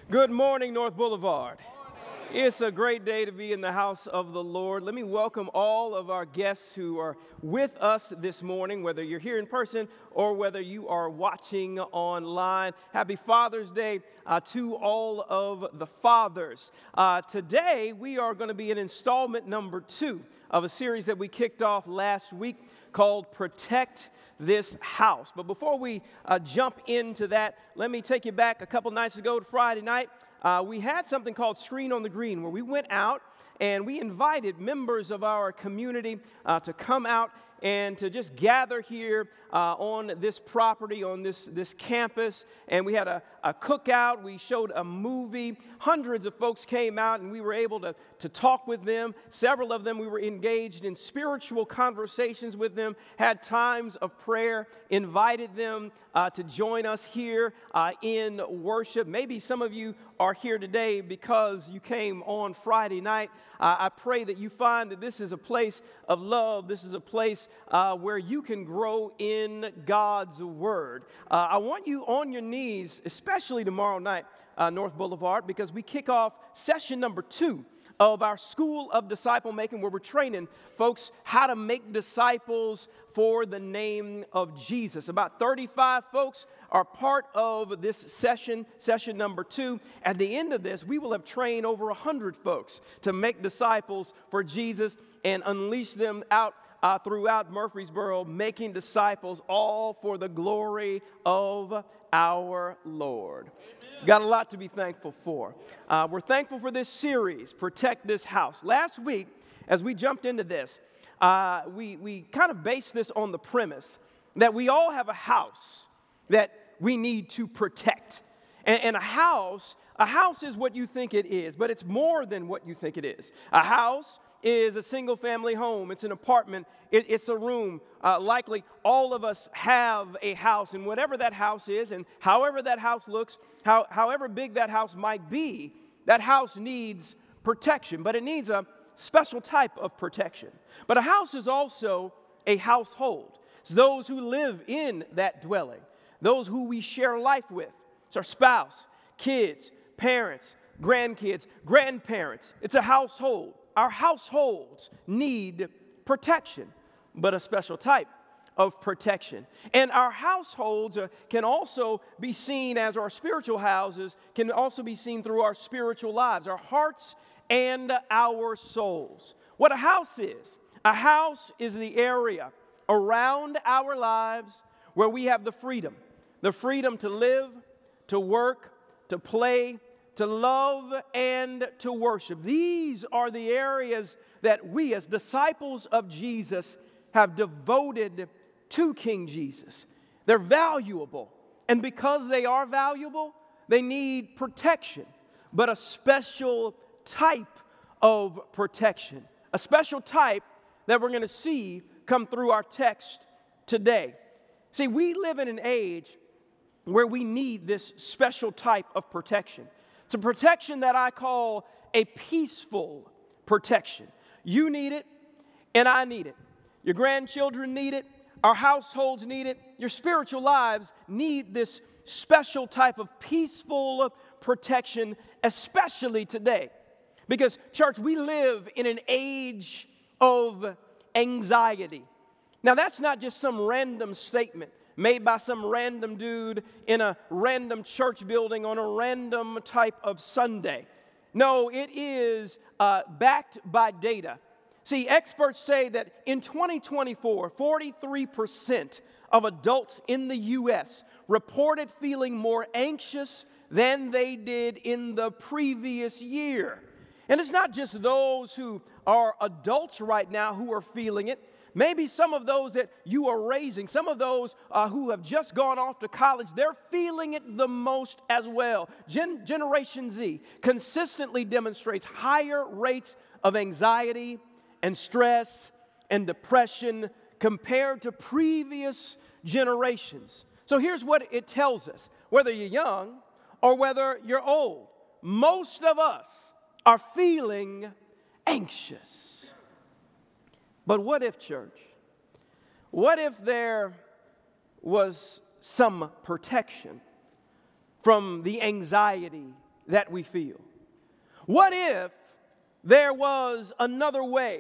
Good morning, North Boulevard. It's a great day to be in the house of the Lord. Let me welcome all of our guests who are with us this morning, whether you're here in person or whether you are watching online. Happy Father's Day to all of the fathers. Today, we are going to be in installment number 2 of a series that we kicked off last week called Protect This House. But before we jump into that, let me take you back a couple nights ago to Friday night. We had something called Screen on the Green, where we went out and we invited members of our community to come out and to just gather here on this property, on this campus. And we had a cookout. We showed a movie. Hundreds of folks came out, and we were able to talk with them. Several of them, we were engaged in spiritual conversations with them, had times of prayer, invited them to join us here in worship. Maybe some of you are here today because you came on Friday night. I pray that you find that this is a place of love. This is a place where you can grow in God's Word. I want you on your knees, especially tomorrow night, North Boulevard, because we kick off session number 2 of our School of Disciple Making, where we're training folks how to make disciples for the name of Jesus. About 35 folks are part of this session number 2. At the end of this, we will have trained over 100 folks to make disciples for Jesus and unleash them out throughout Murfreesboro, making disciples, all for the glory of our Lord. Got a lot to be thankful for. We're thankful for this series, Protect This House. Last week, as we jumped into this, we kind of based this on the premise that we all have a house that we need to protect. And a house is what you think it is, but it's more than what you think it is. A house is a single-family home. It's an apartment. It's a room. Likely, all of us have a house, and whatever that house is, and however that house looks, however big that house might be, that house needs protection, but it needs a special type of protection. But a house is also a household. It's those who live in that dwelling, those who we share life with. It's our spouse, kids, parents, grandkids, grandparents. It's a household. Our households need protection, but a special type of protection. And our households can also be seen as our spiritual houses, can also be seen through our spiritual lives, our hearts and our souls. What a house is the area around our lives where we have the freedom to live, to work, to play, to love, and to worship. These are the areas that we as disciples of Jesus have devoted to King Jesus. They're valuable, and because they are valuable, they need protection, but a special type of protection, a special type that we're going to see come through our text today. See, we live in an age where we need this special type of protection. It's a protection that I call a peaceful protection. You need it, and I need it. Your grandchildren need it. Our households need it. Your spiritual lives need this special type of peaceful protection, especially today. Because, church, we live in an age of anxiety. Now, that's not just some random statement made by some random dude in a random church building on a random type of Sunday. No, it is backed by data. See, experts say that in 2024, 43% of adults in the U.S. reported feeling more anxious than they did in the previous year. And it's not just those who are adults right now who are feeling it. Maybe some of those that you are raising, some of those who have just gone off to college, they're feeling it the most as well. Generation Z consistently demonstrates higher rates of anxiety and stress and depression compared to previous generations. So here's what it tells us. Whether you're young or whether you're old, most of us are feeling anxious. But what if, church? What if there was some protection from the anxiety that we feel? What if there was another way,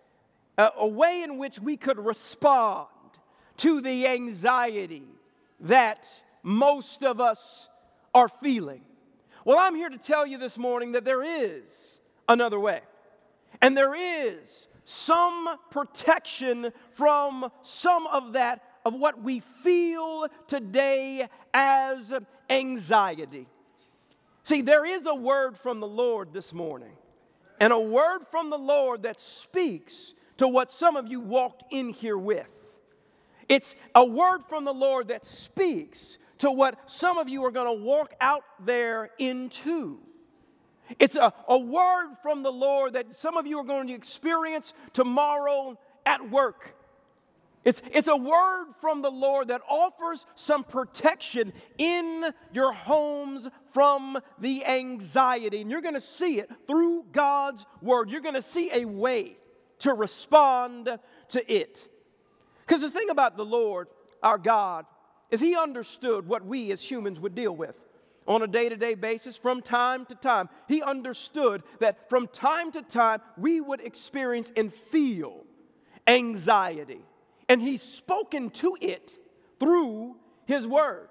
a way in which we could respond to the anxiety that most of us are feeling? Well, I'm here to tell you this morning that there is another way. And there is some protection from some of that, of what we feel today as anxiety. See, there is a word from the Lord this morning, and a word from the Lord that speaks to what some of you walked in here with. It's a word from the Lord that speaks to what some of you are going to walk out there into. It's a word from the Lord that some of you are going to experience tomorrow at work. It's a word from the Lord that offers some protection in your homes from the anxiety. And you're going to see it through God's word. You're going to see a way to respond to it. Because the thing about the Lord, our God, is He understood what we as humans would deal with on a day-to-day basis from time to time. He understood that from time to time we would experience and feel anxiety. And He's spoken to it through His word.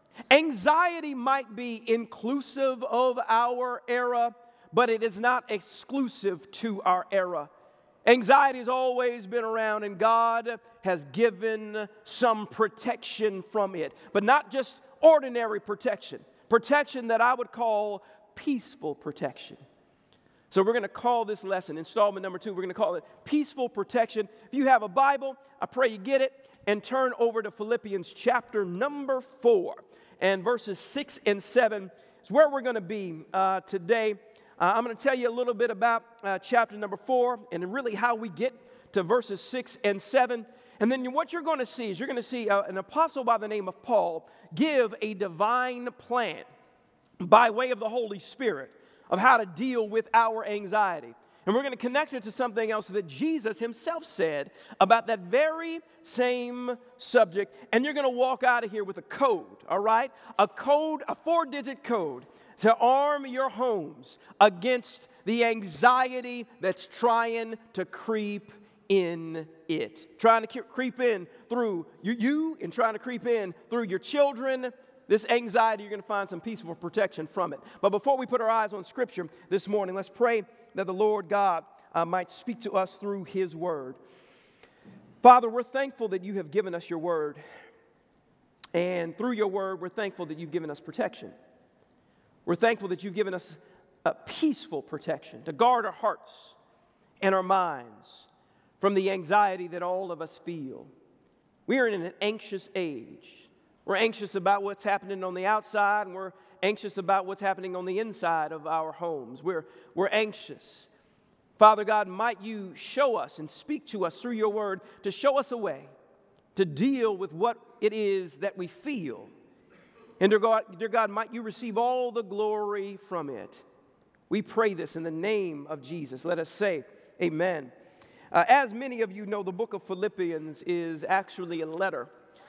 Anxiety might be inclusive of our era, but it is not exclusive to our era. Anxiety has always been around, and God has given some protection from it. But not just ordinary protection. Protection that I would call peaceful protection. So we're going to call this lesson, installment number 2, we're going to call it Peaceful Protection. If you have a Bible, I pray you get it and turn over to Philippians chapter number 4. And verses 6 and 7 is where we're going to be today. I'm going to tell you a little bit about chapter number 4 and really how we get to verses 6 and 7. And then what you're going to see is you're going to see an apostle by the name of Paul give a divine plan by way of the Holy Spirit of how to deal with our anxiety. And we're going to connect it to something else that Jesus Himself said about that very same subject. And you're going to walk out of here with a code, all right? A code, a 4-digit code to arm your homes against the anxiety that's trying to creep in it. Trying to creep in through you and trying to creep in through your children. This anxiety, you're going to find some peaceful protection from it. But before we put our eyes on Scripture this morning, let's pray that the Lord God might speak to us through His Word. Father, we're thankful that You have given us Your Word. And through Your Word, we're thankful that You've given us protection. We're thankful that You've given us a peaceful protection to guard our hearts and our minds from the anxiety that all of us feel. We are in an anxious age. We're anxious about what's happening on the outside, and we're anxious about what's happening on the inside of our homes. We're anxious. Father God, might You show us and speak to us through Your Word to show us a way to deal with what it is that we feel. And dear God, might You receive all the glory from it. We pray this in the name of Jesus. Let us say amen. As many of you know, the book of Philippians is actually a letter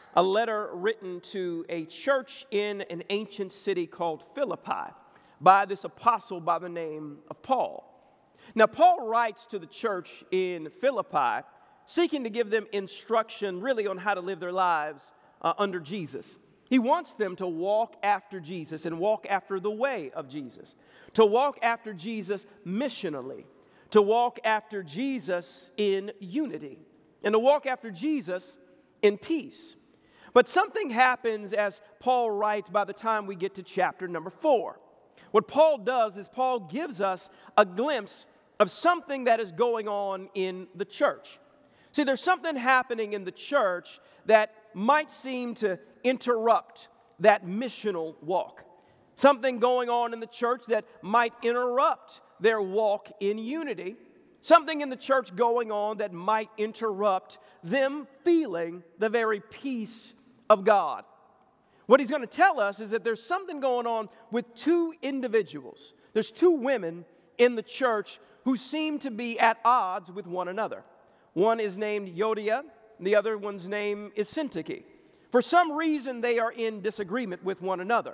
written to a church in an ancient city called Philippi by this apostle by the name of Paul. Now, Paul writes to the church in Philippi seeking to give them instruction really on how to live their lives under Jesus. He wants them to walk after Jesus and walk after the way of Jesus, to walk after Jesus missionally, to walk after Jesus in unity, and to walk after Jesus in peace. But something happens as Paul writes by the time we get to chapter number 4. What Paul does is Paul gives us a glimpse of something that is going on in the church. See, there's something happening in the church that might seem to interrupt that missional walk. Something going on in the church that might interrupt their walk in unity. Something in the church going on that might interrupt them feeling the very peace of God. What he's going to tell us is that there's something going on with 2 individuals. There's 2 women in the church who seem to be at odds with one another. One is named Euodia, and the other one's name is Syntyche. For some reason, they are in disagreement with one another.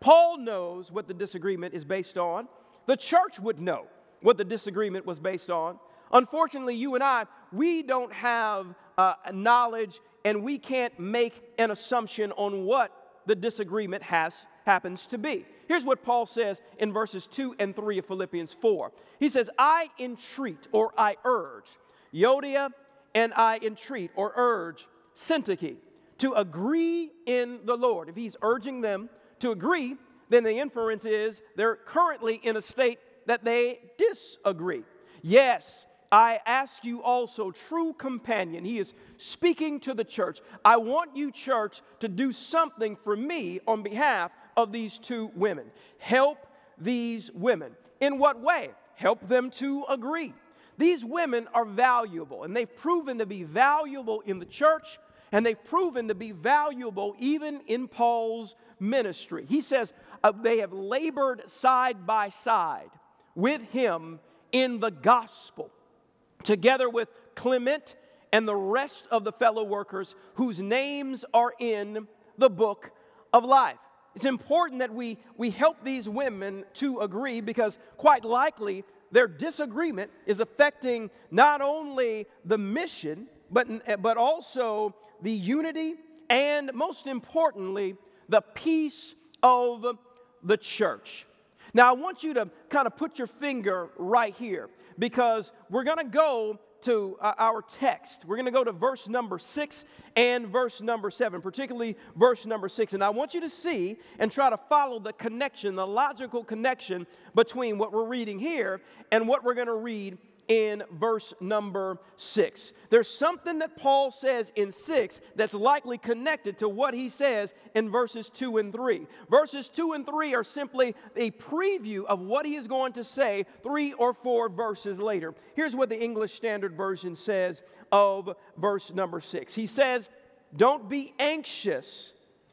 Paul knows what the disagreement is based on. The church would know what the disagreement was based on. Unfortunately, you and I, we don't have knowledge, and we can't make an assumption on what the disagreement happens to be. Here's what Paul says in verses 2 and 3 of Philippians 4. He says, I entreat or I urge Euodia, and I entreat or urge Syntyche to agree in the Lord. If he's urging them to agree, then the inference is they're currently in a state that they disagree. Yes, I ask you also, true companion, he is speaking to the church. I want you, church, to do something for me on behalf of these two women. Help these women. In what way? Help them to agree. These women are valuable, and they've proven to be valuable in the church, and they've proven to be valuable even in Paul's ministry. He says they have labored side by side with him in the gospel, together with Clement and the rest of the fellow workers whose names are in the book of life. It's important that we help these women to agree, because quite likely their disagreement is affecting not only the mission, but also the unity and, most importantly, the peace of the church. Now, I want you to kind of put your finger right here, because we're going to go to our text. We're going to go to verse number 6 and verse number 7, particularly verse number 6. And I want you to see and try to follow the connection, the logical connection between what we're reading here and what we're going to read in verse number 6. There's something that Paul says in 6 that's likely connected to what he says in verses 2 and 3. Verses 2 and 3 are simply a preview of what he is going to say 3 or 4 verses later. Here's what the English Standard Version says of verse number 6. He says, don't be anxious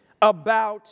about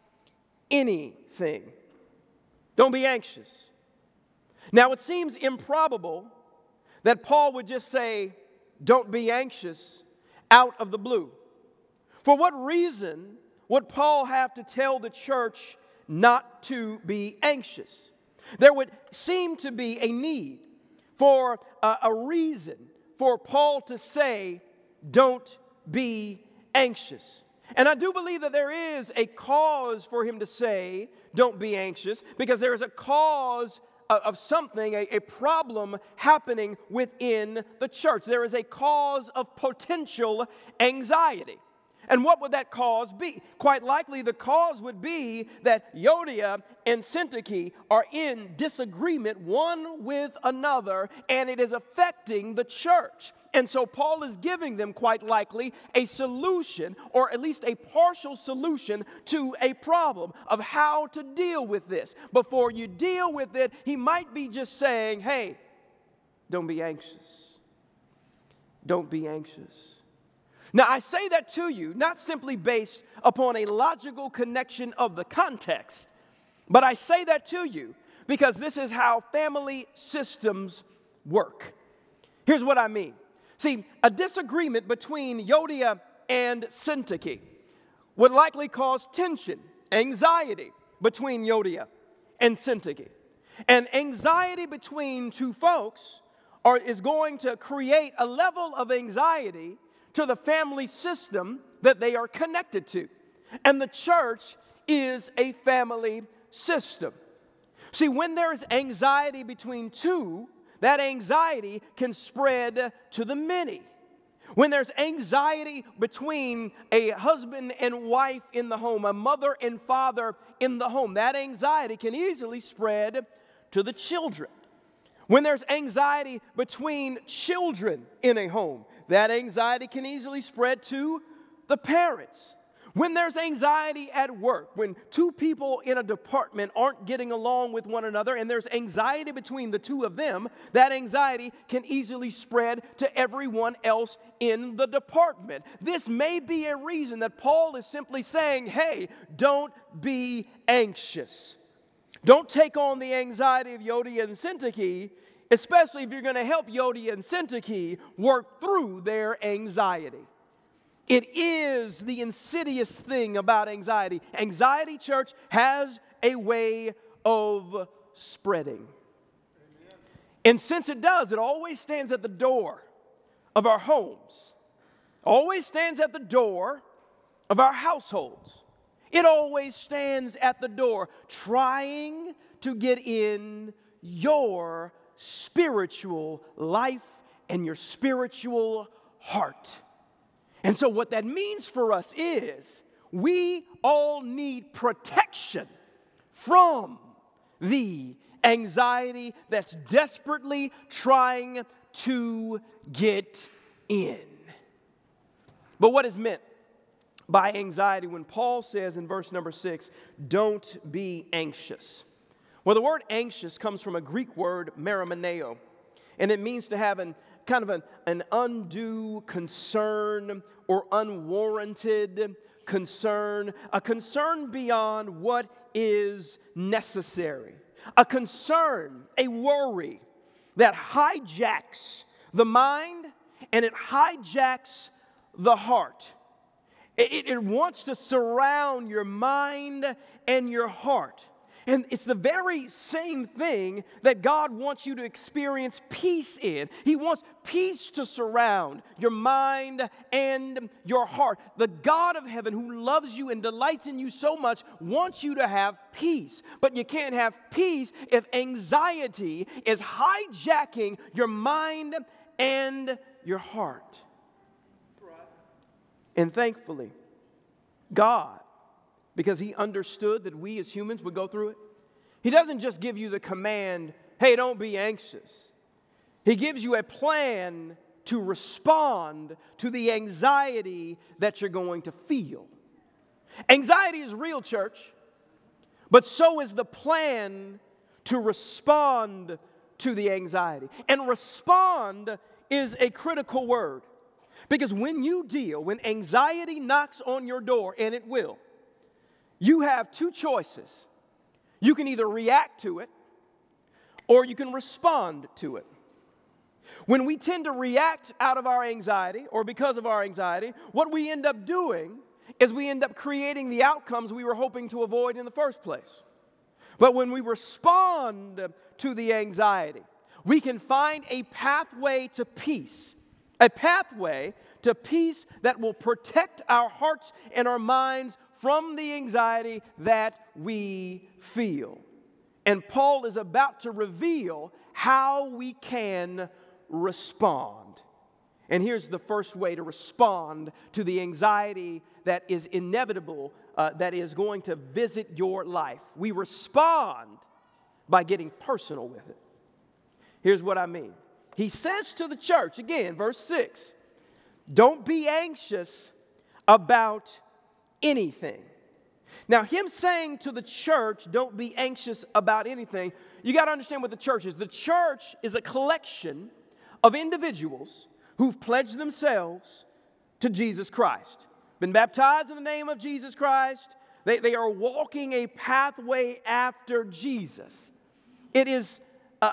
anything. Don't be anxious. Now, it seems improbable that Paul would just say, don't be anxious, out of the blue. For what reason would Paul have to tell the church not to be anxious? There would seem to be a need for a reason for Paul to say, don't be anxious. And I do believe that there is a cause for him to say, don't be anxious, because there is a cause of something, a problem happening within the church. There is a cause of potential anxiety. And what would that cause be? Quite likely the cause would be that Euodia and Syntyche are in disagreement one with another, and it is affecting the church. And so Paul is giving them, quite likely, a solution, or at least a partial solution to a problem of how to deal with this. Before you deal with it, he might be just saying, hey, don't be anxious. Don't be anxious. Now, I say that to you, not simply based upon a logical connection of the context, but I say that to you because this is how family systems work. Here's what I mean. See, a disagreement between Euodia and Syntyche would likely cause tension, anxiety between Euodia and Syntyche. And anxiety between two folks is going to create a level of anxiety to the family system that they are connected to. And the church is a family system. See, when there's anxiety between two, that anxiety can spread to the many. When there's anxiety between a husband and wife in the home, a mother and father in the home, that anxiety can easily spread to the children. When there's anxiety between children in a home, that anxiety can easily spread to the parents. When there's anxiety at work, when two people in a department aren't getting along with one another and there's anxiety between the two of them, that anxiety can easily spread to everyone else in the department. This may be a reason that Paul is simply saying, hey, don't be anxious. Don't take on the anxiety of Euodia and Syntyche, especially if you're going to help Euodia and Syntyche work through their anxiety. It is the insidious thing about anxiety. Anxiety, church, has a way of spreading. And since it does, it always stands at the door of our homes, always stands at the door of our households. It always stands at the door trying to get in your spiritual life and your spiritual heart. And so what that means for us is we all need protection from the anxiety that's desperately trying to get in. But what is meant by anxiety when Paul says in verse number 6, don't be anxious? Well, the word anxious comes from a Greek word, merimneo, and it means to have an undue concern or unwarranted concern, a concern beyond what is necessary, a concern, a worry that hijacks the mind and it hijacks the heart. It wants to surround your mind and your heart. And it's the very same thing that God wants you to experience peace in. He wants peace to surround your mind and your heart. The God of heaven who loves you and delights in you so much wants you to have peace. But you can't have peace if anxiety is hijacking your mind and your heart. And thankfully, God, because He understood that we as humans would go through it, He doesn't just give you the command, hey, don't be anxious. He gives you a plan to respond to the anxiety that you're going to feel. Anxiety is real, church, but so is the plan to respond to the anxiety. And respond is a critical word. Because when anxiety knocks on your door, and it will, you have two choices. You can either react to it, or you can respond to it. When we tend to react out of our anxiety, or because of our anxiety, what we end up doing is we end up creating the outcomes we were hoping to avoid in the first place. But when we respond to the anxiety, we can find a pathway to peace. A pathway to peace that will protect our hearts and our minds from the anxiety that we feel. And Paul is about to reveal how we can respond. And here's the first way to respond to the anxiety that is inevitable, that is going to visit your life. We respond by getting personal with it. Here's what I mean. He says to the church, again, verse 6, don't be anxious about anything. Now, him saying to the church, don't be anxious about anything, you got to understand what the church is. The church is a collection of individuals who've pledged themselves to Jesus Christ, been baptized in the name of Jesus Christ. They are walking a pathway after Jesus. It is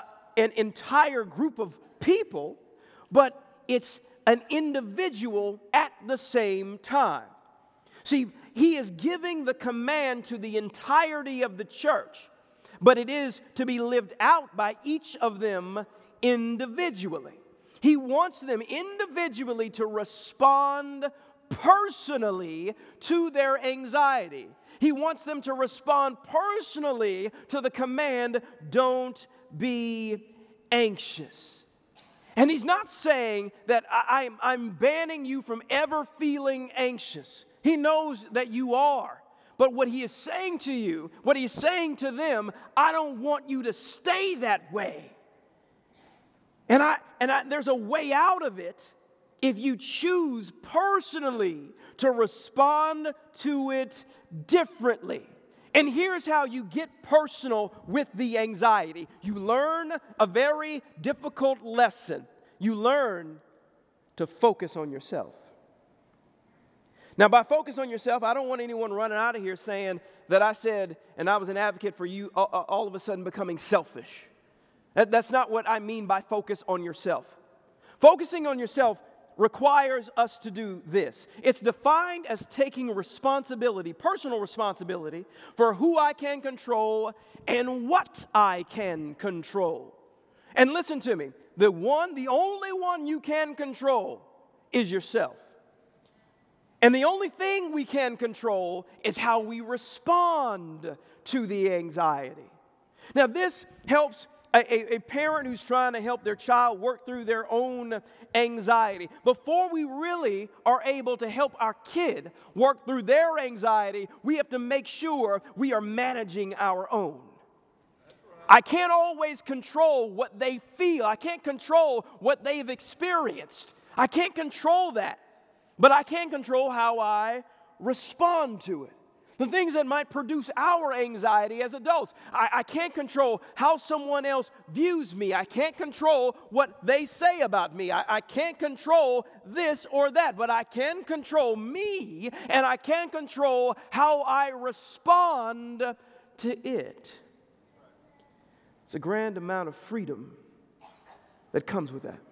an entire group of people, but it's an individual at the same time. See, he is giving the command to the entirety of the church, but it is to be lived out by each of them individually. He wants them individually to respond personally to their anxiety. He wants them to respond personally to the command, don't be anxious. And he's not saying that I'm banning you from ever feeling anxious. He knows that you are. But what he is saying to you, what he's saying to them, I don't want you to stay that way. And there's a way out of it if you choose personally to respond to it differently. And here's how you get personal with the anxiety. You learn a very difficult lesson. You learn to focus on yourself. Now, by focus on yourself, I don't want anyone running out of here saying that I said, and I was an advocate for you all of a sudden becoming selfish. That's not what I mean by focus on yourself. Focusing on yourself requires us to do this. It's defined as taking responsibility, personal responsibility, for who I can control and what I can control. And listen to me, the only one you can control is yourself. And the only thing we can control is how we respond to the anxiety. Now, this helps a parent who's trying to help their child work through their own anxiety. Before we really are able to help our kid work through their anxiety, we have to make sure we are managing our own. I can't always control what they feel. I can't control what they've experienced. I can't control that. But I can control how I respond to it. The things that might produce our anxiety as adults. I can't control how someone else views me. I can't control what they say about me. I can't control this or that. But I can control me, and I can control how I respond to it. It's a grand amount of freedom that comes with that.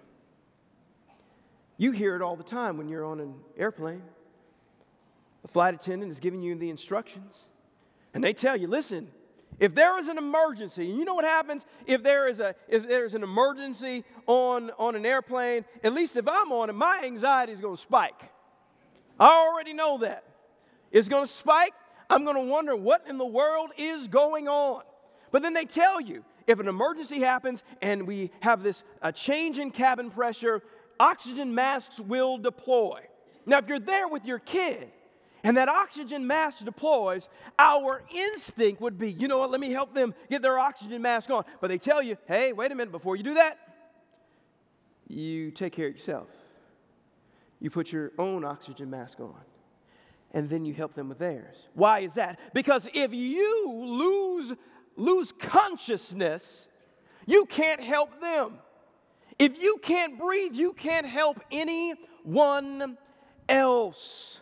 You hear it all the time when you're on an airplane. The flight attendant is giving you the instructions, and they tell you, listen, if there is an emergency, and you know what happens if there's an emergency on an airplane, at least if I'm on it, my anxiety is going to spike. I already know that. It's going to spike. I'm going to wonder what in the world is going on. But then they tell you, if an emergency happens and we have this change in cabin pressure, oxygen masks will deploy. Now, if you're there with your kid and that oxygen mask deploys, our instinct would be, you know what, let me help them get their oxygen mask on. But they tell you, hey, wait a minute, before you do that, you take care of yourself. You put your own oxygen mask on, and then you help them with theirs. Why is that? Because if you lose consciousness, you can't help them. If you can't breathe, you can't help anyone else.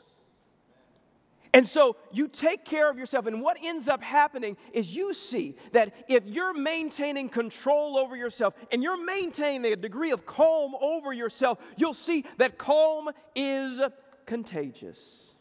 And so you take care of yourself. And what ends up happening is you see that if you're maintaining control over yourself and you're maintaining a degree of calm over yourself, you'll see that calm is contagious.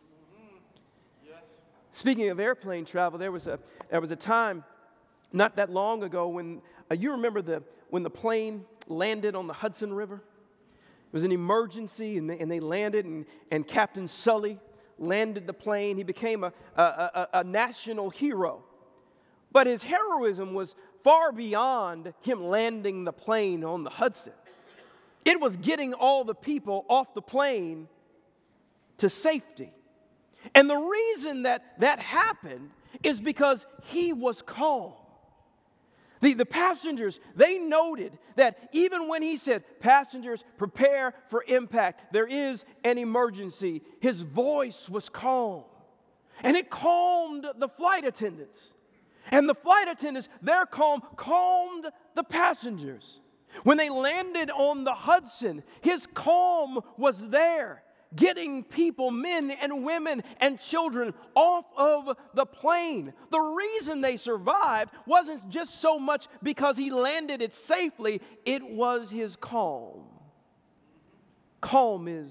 Yes. Speaking of airplane travel, there was a time not that long ago when you remember when the plane landed on the Hudson River. It was an emergency, and they landed, and Captain Sully landed the plane. He became a national hero. But his heroism was far beyond him landing the plane on the Hudson. It was getting all the people off the plane to safety. And the reason that happened is because he was calm. The passengers, they noted that even when he said, passengers, prepare for impact, there is an emergency, his voice was calm. And it calmed the flight attendants. And the flight attendants, their calm calmed the passengers. When they landed on the Hudson, his calm was there, getting people, men and women and children, off of the plane. The reason they survived wasn't just so much because he landed it safely, it was his calm. Calm is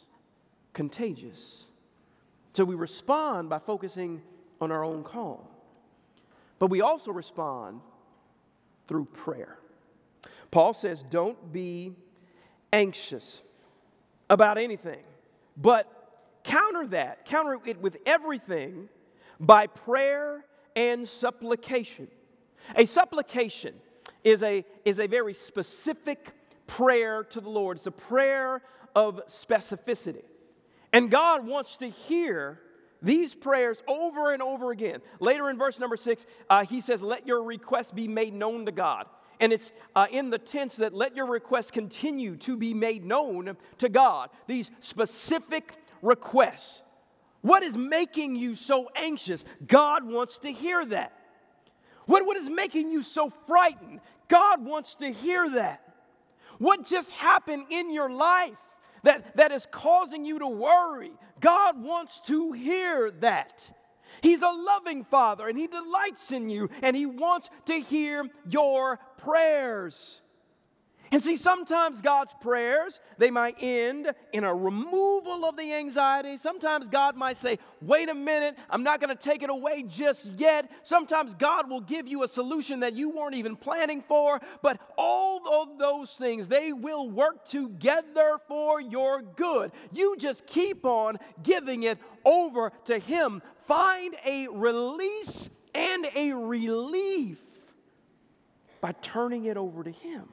contagious. So we respond by focusing on our own calm. But we also respond through prayer. Paul says, don't be anxious about anything. But counter it with everything by prayer and supplication. A supplication is a very specific prayer to the Lord. It's a prayer of specificity. And God wants to hear these prayers over and over again. Later in verse number 6, he says, let your requests be made known to God. And it's in the tense that let your requests continue to be made known to God. These specific requests. What is making you so anxious? God wants to hear that. What is making you so frightened? God wants to hear that. What just happened in your life that is causing you to worry? God wants to hear that. He's a loving Father, and He delights in you, and He wants to hear your prayers. And see, sometimes God's prayers, they might end in a removal of the anxiety. Sometimes God might say, wait a minute, I'm not going to take it away just yet. Sometimes God will give you a solution that you weren't even planning for. But all of those things, they will work together for your good. You just keep on giving it over to Him. Find a release and a relief by turning it over to Him.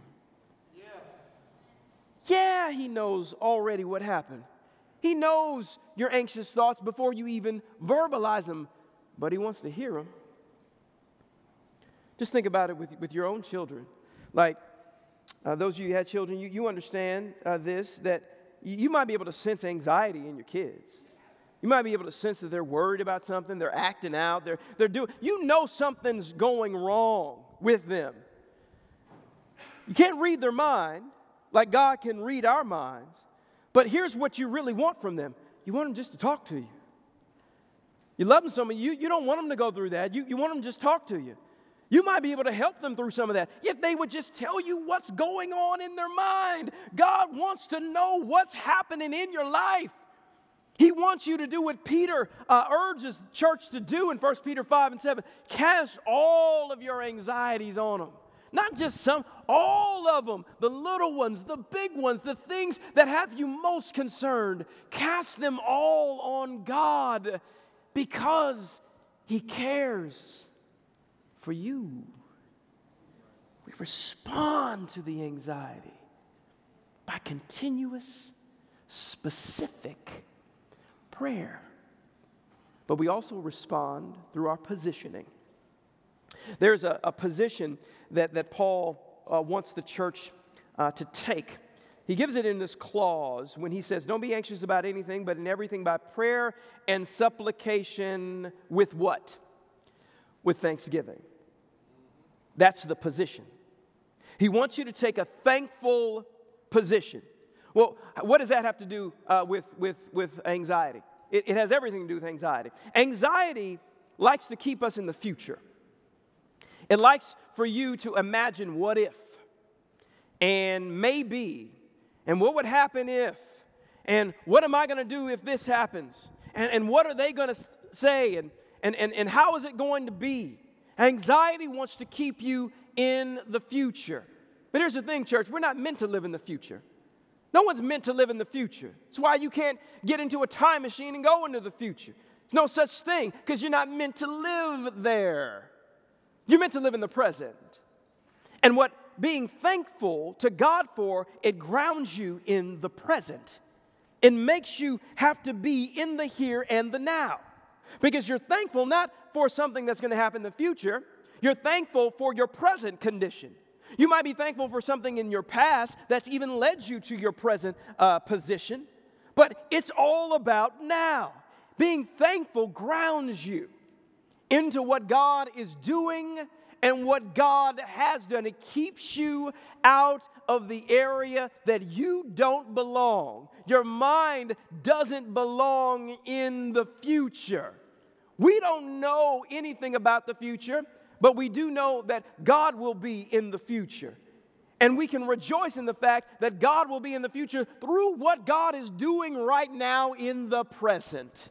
Yeah, He knows already what happened. He knows your anxious thoughts before you even verbalize them, but He wants to hear them. Just think about it with your own children. Like, those of you who had children, you understand this, that you might be able to sense anxiety in your kids. You might be able to sense that they're worried about something, they're acting out, they're doing, you know something's going wrong with them. You can't read their mind like God can read our minds, but here's what you really want from them. You want them just to talk to you. You love them so much, you don't want them to go through that. You want them to just talk to you. You might be able to help them through some of that if they would just tell you what's going on in their mind. God wants to know what's happening in your life. He wants you to do what Peter urges the church to do in 1 Peter 5:7. Cast all of your anxieties on Him. Not just some, all of them, the little ones, the big ones, the things that have you most concerned. Cast them all on God because He cares for you. We respond to the anxiety by continuous, specific prayer. But we also respond through our positioning. There's a position that Paul wants the church to take. He gives it in this clause when he says, don't be anxious about anything, but in everything by prayer and supplication with what? With thanksgiving. That's the position. He wants you to take a thankful position. Well, what does that have to do with anxiety? It has everything to do with anxiety. Anxiety likes to keep us in the future. It likes for you to imagine what if, and maybe, and what would happen if, and what am I going to do if this happens, and what are they going to say, and how is it going to be? Anxiety wants to keep you in the future. But here's the thing, church, we're not meant to live in the future. No one's meant to live in the future. That's why you can't get into a time machine and go into the future. There's no such thing, because you're not meant to live there. You're meant to live in the present. And what being thankful to God for, it grounds you in the present. It makes you have to be in the here and the now. Because you're thankful not for something that's going to happen in the future. You're thankful for your present condition. You might be thankful for something in your past that's even led you to your present position. But it's all about now. Being thankful grounds you into what God is doing and what God has done. It keeps you out of the area that you don't belong. Your mind doesn't belong in the future. We don't know anything about the future, but we do know that God will be in the future. And we can rejoice in the fact that God will be in the future through what God is doing right now in the present.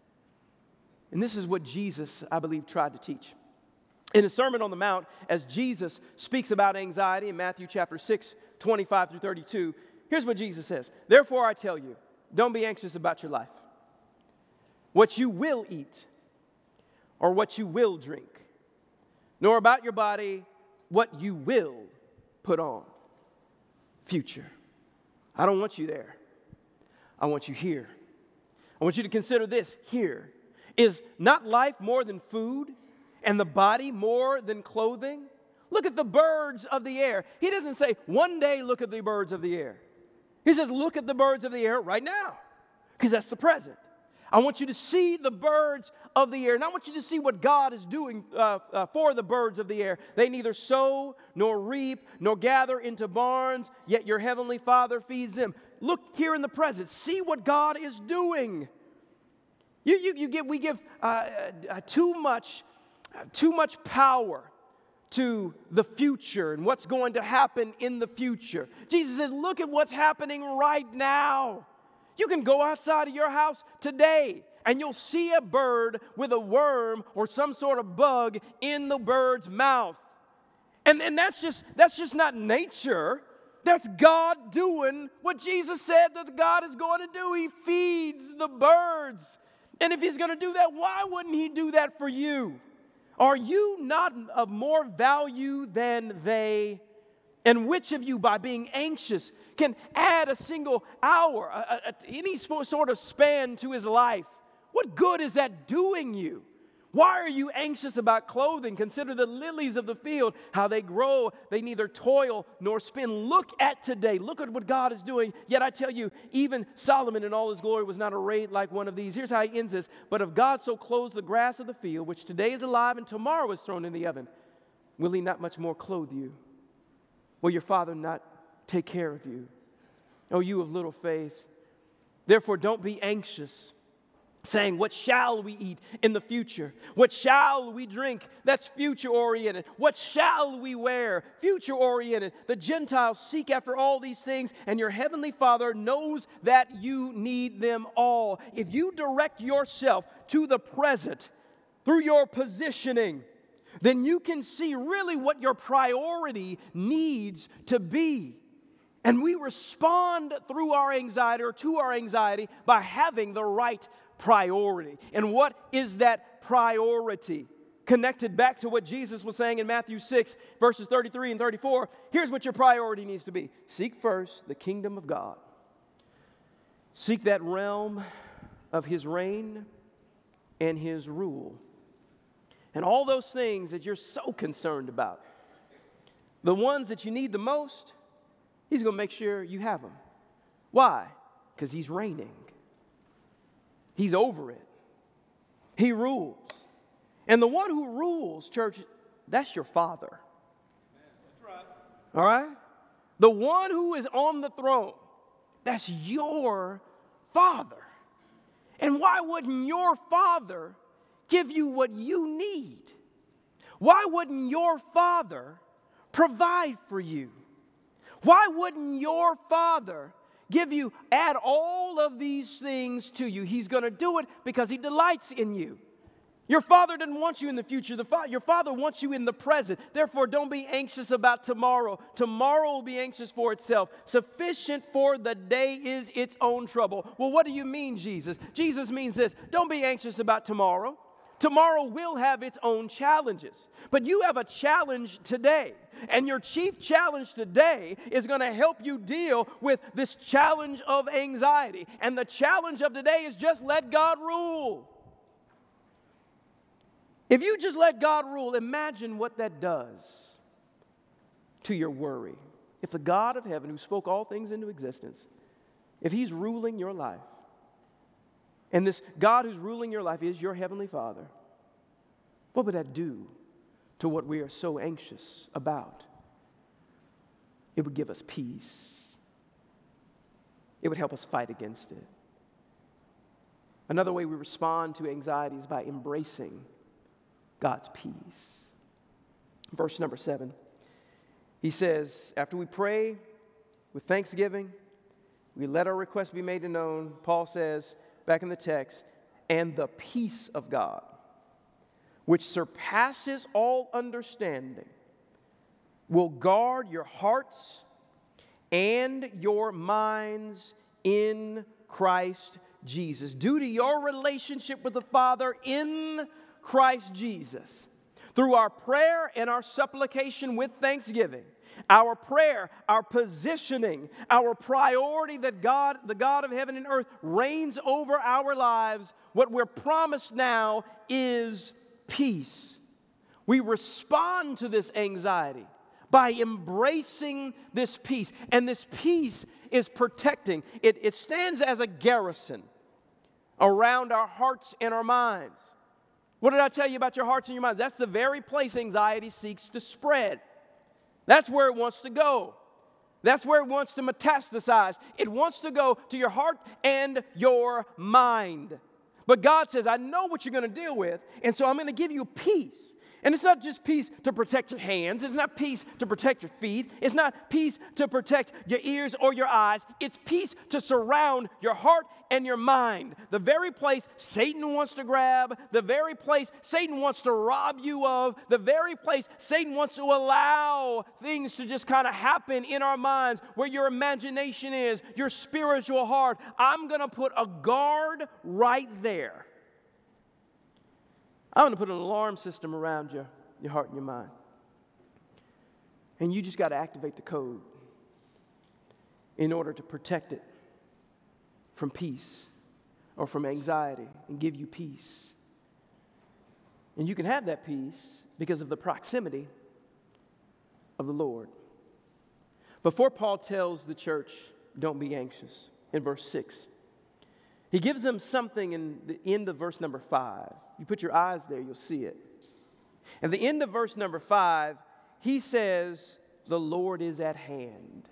And this is what Jesus, I believe, tried to teach. In the Sermon on the Mount, as Jesus speaks about anxiety in Matthew chapter 6, 25 through 32, here's what Jesus says. Therefore I tell you, don't be anxious about your life, what you will eat or what you will drink, nor about your body what you will put on. Future. I don't want you there. I want you here. I want you to consider this here. Is not life more than food, and the body more than clothing? Look at the birds of the air. He doesn't say, one day look at the birds of the air. He says, look at the birds of the air right now, because that's the present. I want you to see the birds of the air, and I want you to see what God is doing for the birds of the air. They neither sow, nor reap, nor gather into barns, yet your heavenly Father feeds them. Look here in the present. See what God is doing. We give too much power to the future and what's going to happen in the future. Jesus says, look at what's happening right now. You can go outside of your house today and you'll see a bird with a worm or some sort of bug in the bird's mouth. And that's just not nature. That's God doing what Jesus said that God is going to do. He feeds the birds. And if He's going to do that, why wouldn't He do that for you? Are you not of more value than they? And which of you, by being anxious, can add a single hour, any sort of span to his life? What good is that doing you? Why are you anxious about clothing? Consider the lilies of the field, how they grow. They neither toil nor spin. Look at today. Look at what God is doing. Yet I tell you, even Solomon in all his glory was not arrayed like one of these. Here's how he ends this. But if God so clothes the grass of the field, which today is alive and tomorrow is thrown in the oven, will He not much more clothe you? Will your Father not take care of you? O you of little faith. Therefore don't be anxious, saying, what shall we eat in the future? What shall we drink? That's future-oriented. What shall we wear? Future-oriented. The Gentiles seek after all these things, and your heavenly Father knows that you need them all. If you direct yourself to the present through your positioning, then you can see really what your priority needs to be. And we respond through our anxiety or to our anxiety by having the right priority. And what is that priority? Connected back to what Jesus was saying in Matthew 6, verses 33 and 34. Here's what your priority needs to be. Seek first the kingdom of God. Seek that realm of His reign and His rule. And all those things that you're so concerned about, the ones that you need the most, He's going to make sure you have them. Why? Because He's reigning. He's over it. He rules. And the one who rules, church, that's your Father. That's right. All right? The one who is on the throne, that's your Father. And why wouldn't your Father give you what you need? Why wouldn't your Father provide for you? Why wouldn't your Father add all of these things to you? He's going to do it because He delights in you. Your Father didn't want you in the future. Your Father wants you in the present. Therefore, don't be anxious about tomorrow. Tomorrow will be anxious for itself. Sufficient for the day is its own trouble. Well, what do you mean, Jesus? Jesus means this. Don't be anxious about tomorrow. Tomorrow will have its own challenges. But you have a challenge today. And your chief challenge today is going to help you deal with this challenge of anxiety. And the challenge of today is just let God rule. If you just let God rule, imagine what that does to your worry. If the God of heaven, who spoke all things into existence, if He's ruling your life, and this God who's ruling your life is your heavenly Father, what would that do to what we are so anxious about? It would give us peace. It would help us fight against it. Another way we respond to anxiety is by embracing God's peace. Verse number 7, he says, after we pray with thanksgiving, we let our requests be made known. Paul says, back in the text, and the peace of God, which surpasses all understanding, will guard your hearts and your minds in Christ Jesus. Due to your relationship with the Father in Christ Jesus, through our prayer and our supplication with thanksgiving, our prayer, our positioning, our priority that God, the God of heaven and earth, reigns over our lives, what we're promised now is peace. We respond to this anxiety by embracing this peace. And this peace is protecting. It stands as a garrison around our hearts and our minds. What did I tell you about your hearts and your minds? That's the very place anxiety seeks to spread. That's where it wants to go. That's where it wants to metastasize. It wants to go to your heart and your mind. But God says, I know what you're going to deal with, and so I'm going to give you peace. And it's not just peace to protect your hands. It's not peace to protect your feet. It's not peace to protect your ears or your eyes. It's peace to surround your heart and your mind. The very place Satan wants to grab, the very place Satan wants to rob you of, the very place Satan wants to allow things to just kind of happen in our minds, where your imagination is, your spiritual heart. I'm going to put a guard right there. I'm going to put an alarm system around your heart and your mind. And you just got to activate the code in order to protect it from peace or from anxiety and give you peace. And you can have that peace because of the proximity of the Lord. Before Paul tells the church, don't be anxious, in verse 6, he gives them something in the end of verse number 5. You put your eyes there, you'll see it. At the end of verse number 5, he says, the Lord is at hand,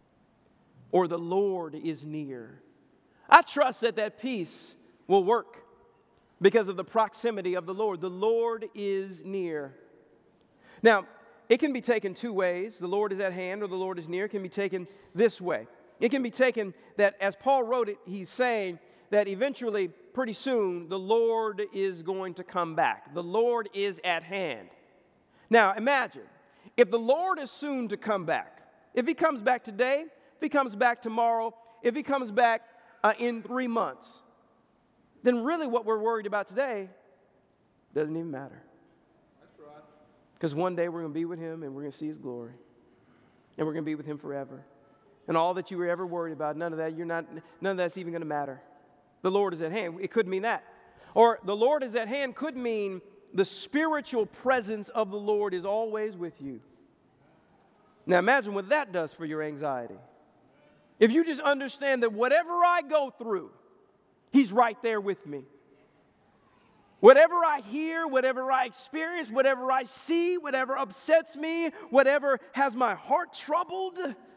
or the Lord is near. I trust that peace will work because of the proximity of the Lord. The Lord is near. Now, it can be taken two ways. The Lord is at hand or the Lord is near. It can be taken this way. It can be taken that as Paul wrote it, he's saying that eventually, pretty soon, the Lord is going to come back. The Lord is at hand. Now, imagine, if the Lord is soon to come back, if he comes back today, if he comes back tomorrow, if he comes back in 3 months, then really what we're worried about today doesn't even matter. That's right. Because one day we're going to be with him and we're going to see his glory. And we're going to be with him forever. And all that you were ever worried about, none of that's even going to matter. The Lord is at hand. It could mean that. Or the Lord is at hand could mean the spiritual presence of the Lord is always with you. Now imagine what that does for your anxiety. If you just understand that whatever I go through, he's right there with me. Whatever I hear, whatever I experience, whatever I see, whatever upsets me, whatever has my heart troubled,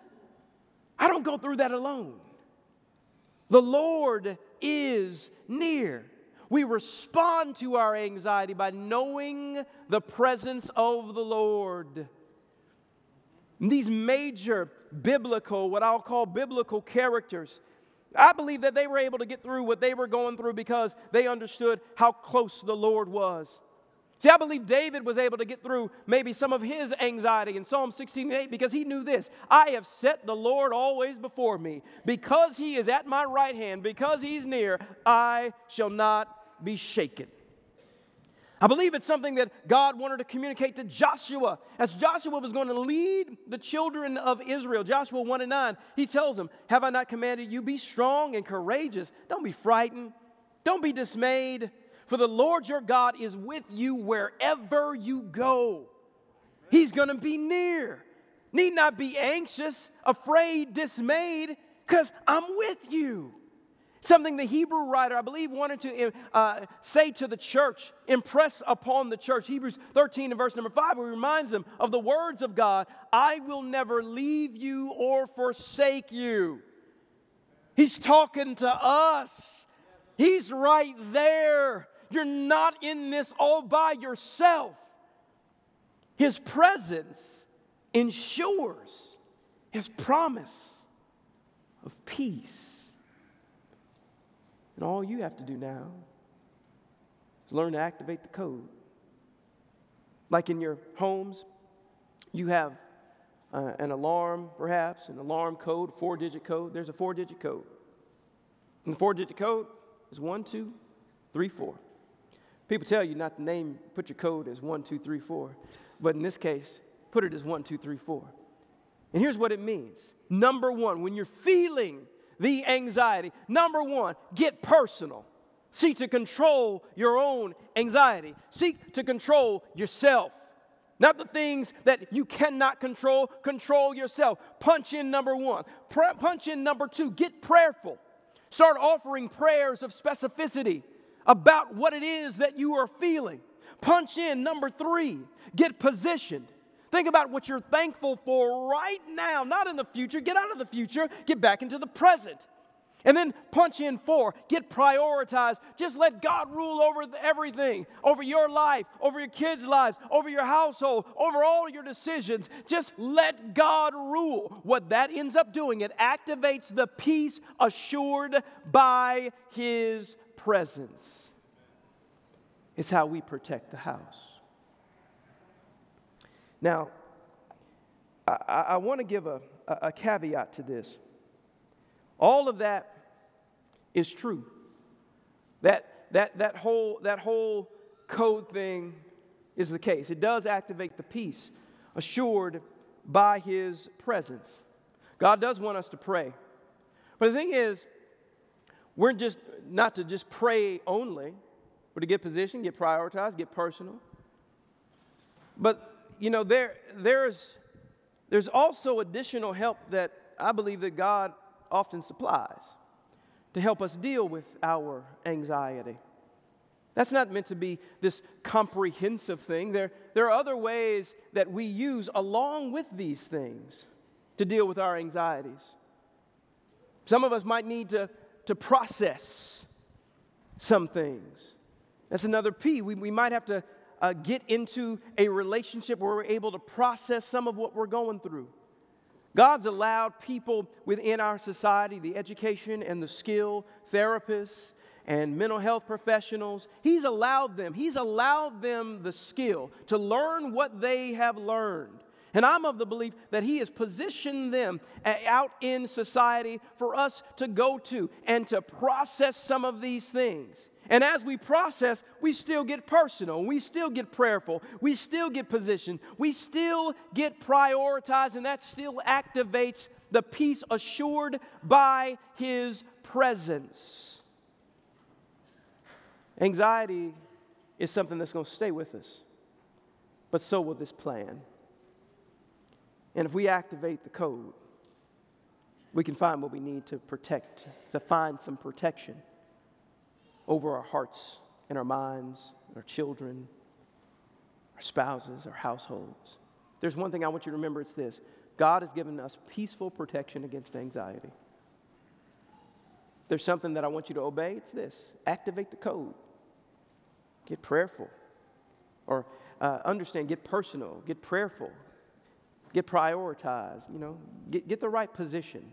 I don't go through that alone. The Lord is near. We respond to our anxiety by knowing the presence of the Lord. These major biblical, what I'll call biblical characters, I believe that they were able to get through what they were going through because they understood how close the Lord was. See, I believe David was able to get through maybe some of his anxiety in Psalm 16:8 because he knew this: I have set the Lord always before me. Because he is at my right hand, because he's near, I shall not be shaken. I believe it's something that God wanted to communicate to Joshua. As Joshua was going to lead the children of Israel, Joshua 1:9, he tells them, have I not commanded you, be strong and courageous? Don't be frightened. Don't be dismayed. For the Lord your God is with you wherever you go. He's going to be near. Need not be anxious, afraid, dismayed, because I'm with you. Something the Hebrew writer, I believe, wanted to say to the church, impress upon the church. Hebrews 13 and verse number 5, where he reminds them of the words of God, I will never leave you or forsake you. He's talking to us. He's right there. You're not in this all by yourself. His presence ensures his promise of peace. And all you have to do now is learn to activate the code. Like in your homes, you have an alarm, perhaps, an alarm code, 4-digit code. There's a 4-digit code. And the 4-digit code is 1, 2, 3, 4. People tell you not to put your code as 1, 2, 3, 4. But in this case, put it as 1, 2, 3, 4. And here's what it means. Number one, when you're feeling the anxiety, number one, get personal. Seek to control your own anxiety. Seek to control yourself. Not the things that you cannot control. Control yourself. Punch in number one. Punch in number two. Get prayerful. Start offering prayers of specificity about what it is that you are feeling. Punch in number 3. Get positioned. Think about what you're thankful for right now, not in the future. Get out of the future. Get back into the present. And then punch in 4, get prioritized. Just let God rule over everything, over your life, over your kids' lives, over your household, over all your decisions. Just let God rule. What that ends up doing, it activates the peace assured by His presence. It's how we protect the house. Now, I want to give a caveat to this. All of that is true. That whole code thing is the case. It does activate the peace assured by His presence. God does want us to pray. But the thing is, we're just not to just pray only, but to get positioned, get prioritized, get personal. But, there's also additional help that I believe that God often supplies to help us deal with our anxiety. That's not meant to be this comprehensive thing. There are other ways that we use along with these things to deal with our anxieties. Some of us might need to process some things. That's another P. We might have to get into a relationship where we're able to process some of what we're going through. God's allowed people within our society, the education and the skill, therapists and mental health professionals, He's allowed them the skill to learn what they have learned. And I'm of the belief that He has positioned them out in society for us to go to and to process some of these things. And as we process, we still get personal, we still get prayerful, we still get positioned, we still get prioritized, and that still activates the peace assured by His presence. Anxiety is something that's going to stay with us, but so will this plan. And if we activate the code, we can find what we need to protect, to find some protection over our hearts and our minds, our children, our spouses, our households. There's one thing I want you to remember, it's this. God has given us peaceful protection against anxiety. There's something that I want you to obey, it's this. Activate the code. Get prayerful. Or understand, get personal, get prayerful. Get prioritized, get the right position.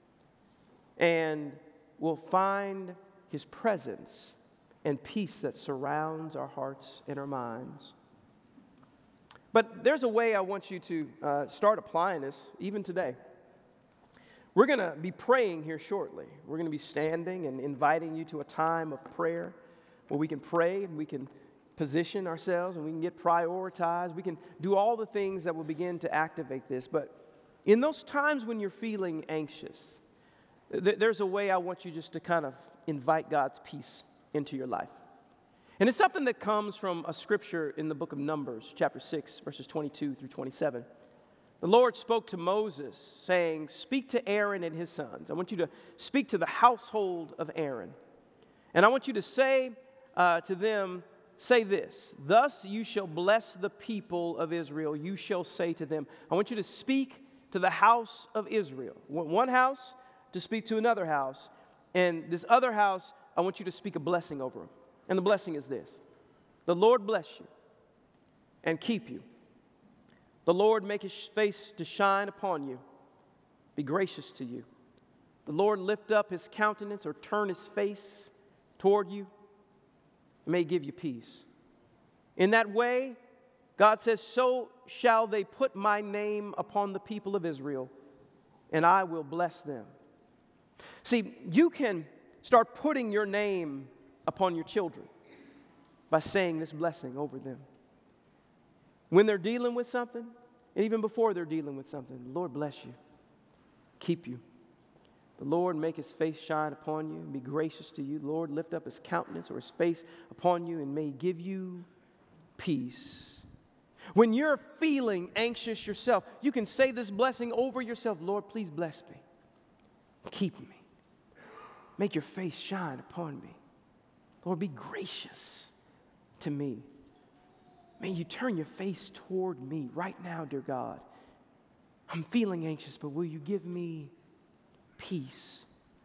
And we'll find His presence and peace that surrounds our hearts and our minds. But there's a way I want you to start applying this even today. We're going to be praying here shortly. We're going to be standing and inviting you to a time of prayer where we can pray and we can position ourselves and we can get prioritized. We can do all the things that will begin to activate this. But in those times when you're feeling anxious, there's a way I want you just to kind of invite God's peace into your life. And it's something that comes from a scripture in the book of Numbers, chapter 6, verses 22 through 27. The Lord spoke to Moses, saying, "Speak to Aaron and his sons." I want you to speak to the household of Aaron. And I want you to say to them, say this, "Thus you shall bless the people of Israel. You shall say to them." I want you to speak to the house of Israel. One house to speak to another house. And this other house, I want you to speak a blessing over them. And the blessing is this: the Lord bless you and keep you. The Lord make His face to shine upon you, be gracious to you. The Lord lift up His countenance or turn His face toward you, and may give you peace. In that way, God says, "So shall they put my name upon the people of Israel, and I will bless them." See, you can start putting your name upon your children by saying this blessing over them. When they're dealing with something, and even before they're dealing with something, the Lord bless you, keep you. The Lord make His face shine upon you and be gracious to you. The Lord lift up His countenance or His face upon you and may give you peace. When you're feeling anxious yourself, you can say this blessing over yourself: "Lord, please bless me. Keep me. Make your face shine upon me. Lord, be gracious to me. May you turn your face toward me right now, dear God. I'm feeling anxious, but will you give me peace?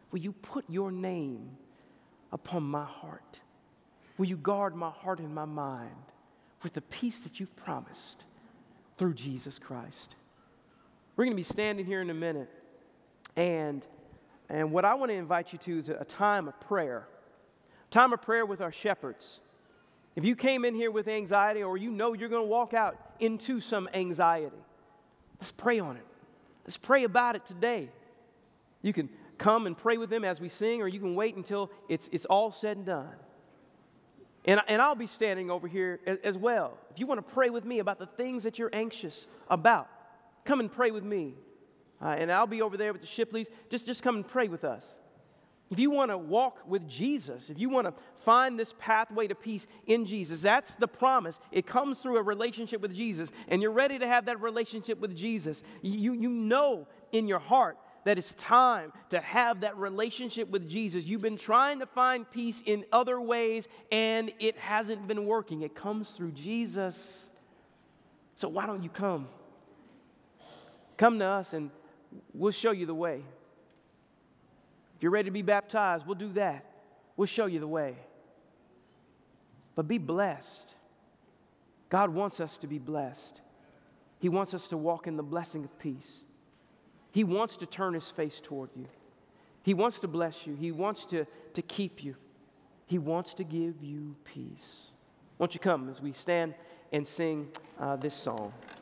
will you put your name upon my heart? Will you guard my heart and my mind with the peace that you've promised through Jesus Christ? We're going to be standing here in a minute, and what I want to invite you to is a time of prayer. Time of prayer with our shepherds. If you came in here with anxiety, or you know you're going to walk out into some anxiety, let's pray on it. Let's pray about it today. You can come and pray with them as we sing, or you can wait until it's all said and done. And I'll be standing over here as well. If you want to pray with me about the things that you're anxious about, come and pray with me. And I'll be over there with the Shipleys. Just come and pray with us. If you want to walk with Jesus, if you want to find this pathway to peace in Jesus, that's the promise. It comes through a relationship with Jesus, and you're ready to have that relationship with Jesus. You know in your heart that it's time to have that relationship with Jesus. You've been trying to find peace in other ways, and it hasn't been working. It comes through Jesus. So why don't you come? Come to us, and we'll show you the way. If you're ready to be baptized, we'll do that. We'll show you the way. But be blessed. God wants us to be blessed. He wants us to walk in the blessing of peace. He wants to turn His face toward you. He wants to bless you. He wants to keep you. He wants to give you peace. Won't you come as we stand and sing this song?